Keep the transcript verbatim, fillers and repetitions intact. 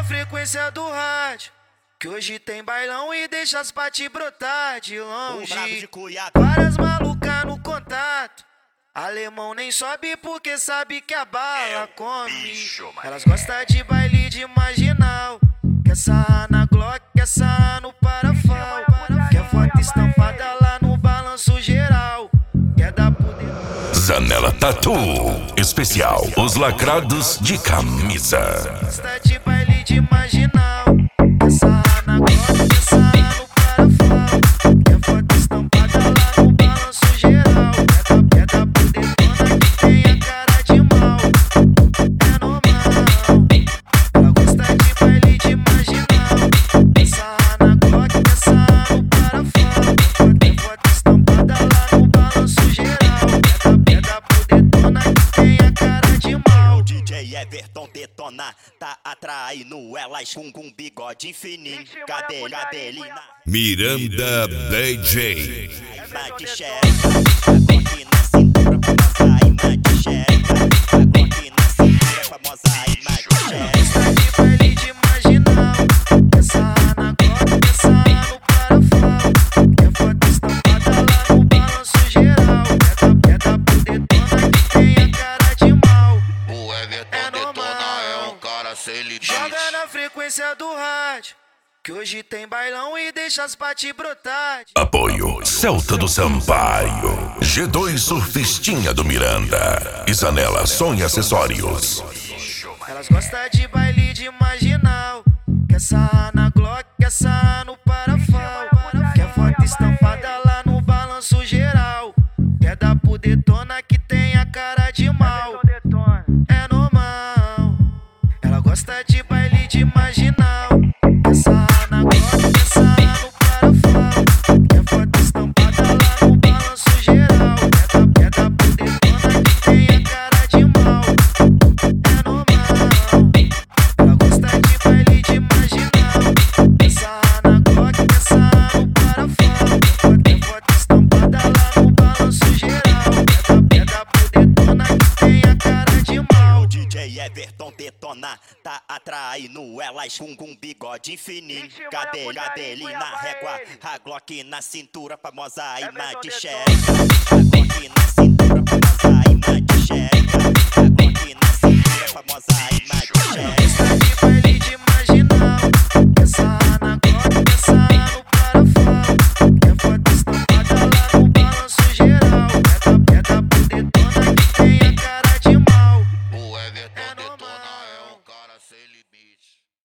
frequência do rádio, que hoje tem bailão e deixa as pati brotar de longe. De várias malucas no contato, alemão nem sobe porque sabe que a bala é come. bicho, elas gostam de baile de marginal, quer sarrar na Glock, quer sarrar no parafal, quer foto estampada lá no balanço geral, quer dar poder. Zanela Tatu especial, os lacrados de camisa. Gosta de baile de marginal, quer sarrar na Glock, quer sarrar no parafal, quer foto estampada lá no balanço geral, quer dar poder dona que tem a cara de mal. É normal, ela gosta de baile de marginal, quer sarrar na Glock, quer sarrar no parafal, quer foto estampada lá no balanço geral, quer dar poder dona que tem a cara de mal. O D J Everton detona, tá atraindo elas com um bigode fininho. Cadê, cadê ele na Miranda D J. imagem de xereca? Agora na cintura, famosa imagem de xereca. Agora na cintura, famosa imagem de xereca. De baile de marginal, quer sarrar na Glock, quer sarrar no parafal, quer foto estampada lá no balanço geral, quer dar poder dona que tem a cara de mal. O Everton detona é um cara sem limite. Joga na frequência do rádio, que hoje tem bailão e deixa as pati brotar. Apoio Celta do Sampaio, G dois Surfistinha do Miranda e Zanela Som e Acessórios. Elas gostam de baile de marginal, quer sarrar na Glock, quer sarrar no parafal, quer foto estampada lá no balanço geral, quer dar pro detona que tem a cara de mal. É normal, ela gosta de baile de marginal, quer sarrar na Glock, quer sarrar no parafal, quer foto estampada lá no balanço geral, quer dar pro detona que tem a cara de mal. É normal, ela gosta de baile de marginal, quer sarrar na Glock, quer sarrar no parafal, quer foto estampada lá no balanço geral, quer dar pro detona que tem a cara de mal. O D J Everton detona, tá atraindo elas com um bigode fininho. Cadê, cadê ele na régua? A Glock na cintura, famosa imagem de xereca. A Glock na cintura, famosa imagem de xereca. A Glock na cintura, famosa imagem de xereca. Gosta de baile de marginal, quer sarrar na Glock, quer sarrar no parafal, quer foto estampada lá no balanço geral, quer dar pro detona que tem a cara de mal. O Everton detona é um cara sem limite.